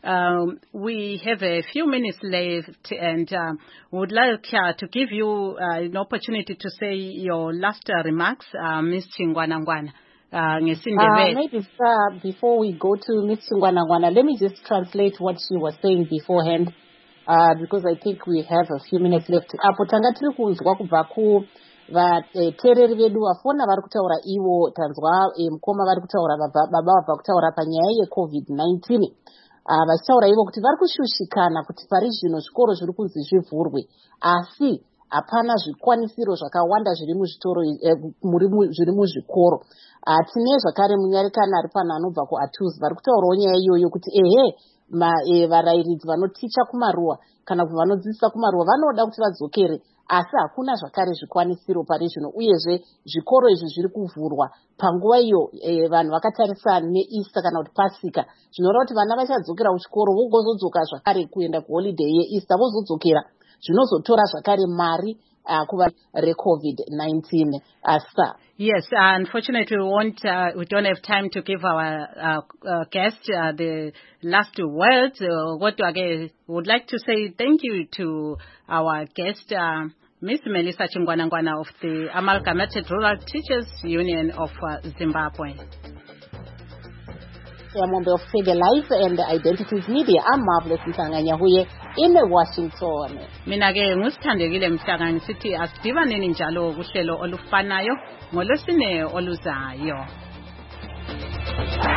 We have a few minutes left and would like to give you an opportunity to say your last remarks, Ms. Chingwanangwana. Maybe sir, before we go to Ms. Chingwanangwana, let me just translate what she was saying beforehand. Because I think we have a few minutes left. Apo tanga tiri kunzwa kubva ku vateereri vedu vafona vari kutaura ivo tanzwa mukoma vari kutaura baba vabva kutaura panyaya yeCovid-19 vachitaura ivo kuti vari kushushikana kuti pari zvino zvikoro zviri kunzi zvivhurwe asi hapana zvikwanisiro zvakawanda zviri muzvitoro zviri muzvikoro. Tine zvakare munyarekano ari pano anobva kuATUS vari kutaurawo nyaya iyoyo kuti varairidzi vanoticha kumaruwa kana vanodzidzisa kumaruwa vanoda kuti vadzokere asi hakuna zvakare zvikwanisiro pari zvino uyezve zvikoro izvi zviri kuvhurwa panguva iyo vanhu vakatarisana neEaster kana kuti Pasika zvinoreva kuti vana vachadzokera kuchikoro vogozodzoka zvakare kuenda kuholiday yeEaster vozodzokera zvinozotora zvakare mari COVID-19 sir. Yes, unfortunately we don't have time to give our guest the last words. What I would like to say thank you to our guest, Ms. Melissa Chingwana of the Amalgamated Rural Teachers Union of Zimbabwe. Member of Save Life and Identities Media. I'm Marvelous Msanganyahuye in Washington. Mina ke ngusithandekile Mhlanga ngisithi asidibaneni njalo kuhlelo olufanayo ngolwesine oluzayo.